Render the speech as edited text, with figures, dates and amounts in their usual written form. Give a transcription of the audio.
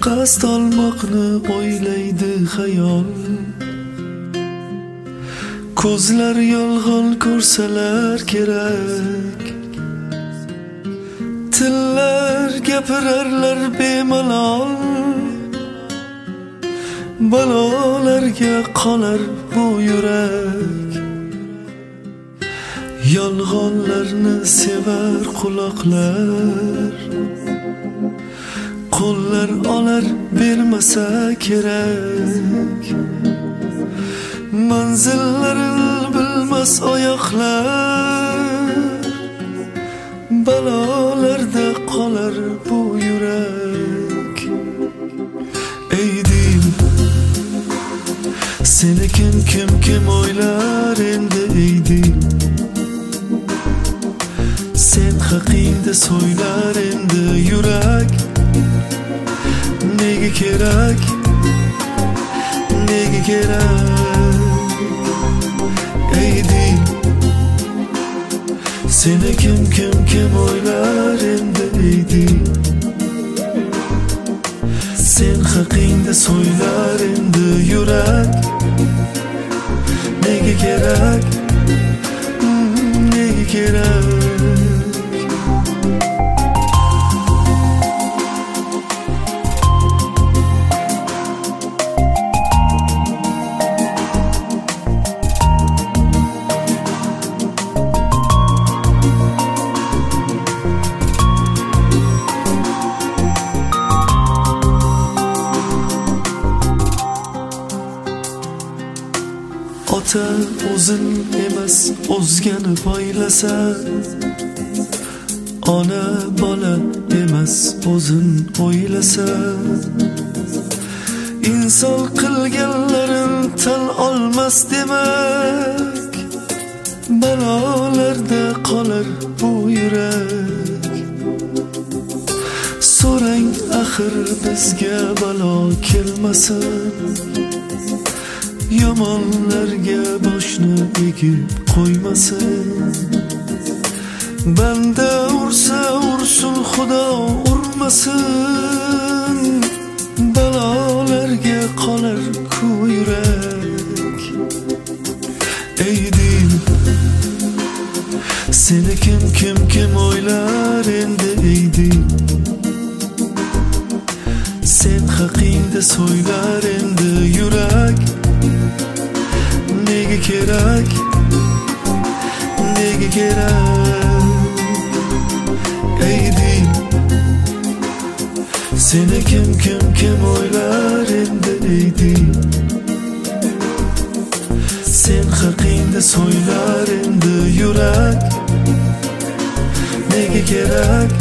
qasd olmoqni o'ylaydi xayol. Ko'zlar yolg'on ko'rsalar kerak, tillar gapirarlar bemalol. Balolarga qolar bu yurak, yolg'onlarni sevar quloqlar. Qo'llar olar bermasa kerak, manzillarini bilmas oyoqlar. Balolarda qolar bu yurak. Ey dil, seni kim o'ylar endi ey dil. Sen haqingda so'ylar endi yurak. Nega kerak, nega kerak? Ey dil, seni kim o'ylar endi ey dil. Sen haqingda so'ylar endi yurak. Nega kerak, nega kerak? Ota o'zin emas o'zgani poylasa, ona bola emas o'zin o'ylasa. Inson qilganlarin tan olmas demak, balolarda qolar bu yurak. So'rang axir bizga balo kelmasin, yomonlarga boshni egib qo'ymasin. Banda ursa ursin, Xudo urmasin. Balolarga qolar ku yurak. Ey dil, seni kim o'ylar endi ey dil. Sen haqingda so'ylar endi yurak. Nega kerak, nega kerak? Ey dil, seni kim o'ylar endi ey dil. Sen haqingda so'ylar endi yurak. Nega kerak,